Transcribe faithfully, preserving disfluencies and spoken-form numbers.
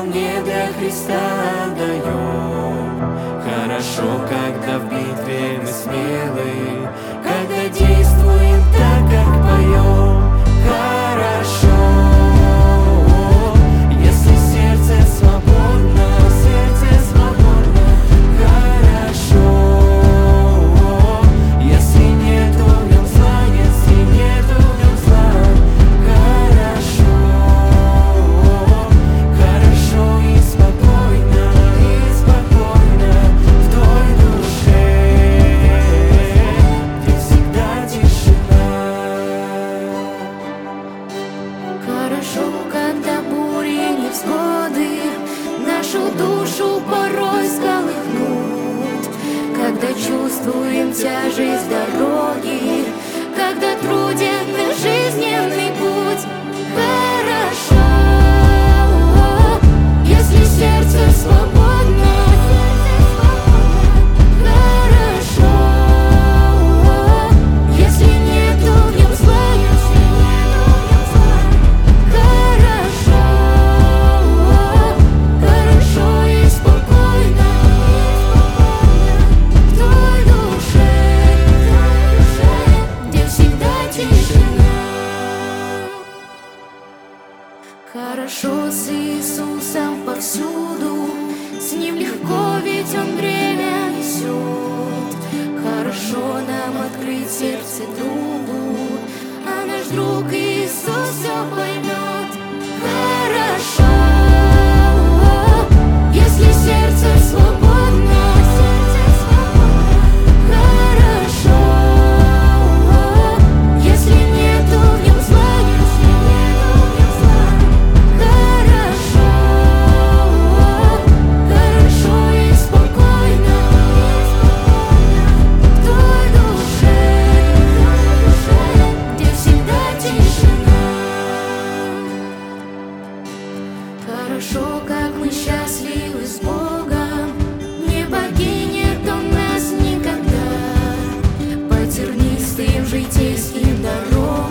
вполне для Христа отдаем. Хорошо, когда в битве мы смелы, когда действуем так, как поем. Хорошо, если сердце свободно, сердце свободно. Хорошо, если нету в нем зла, если нету в нем зла. Хорошо, хорошо и спокойно, и спокойно в той душе, где всегда тишина. Хорошо, когда бури, невзгоды нашу душу порой сколыхнут, когда чувствуем тяжесть дороги, когда труден наш жизненный путь. Хорошо, если сердце свободно. Хорошо, если нету в нем зла, если нету в нем зла. Хорошо, хорошо и спокойно в той душе, где всегда тишина. Хорошо с Иисусом повсюду, с Ним легко, ведь Он бремя несет. Хорошо нам открыть сердце другу, а наш друг Иисус все поймет. Хорошо, если сердце свободно. Хорошо, если нету в нем зла, если нету в нем зла. Хорошо, хорошо и спокойно в той душе, где всегда тишина. Хорошо, как мы счастливы с Богом, не покинет Он нас никогда по тернистым житейским дорогам.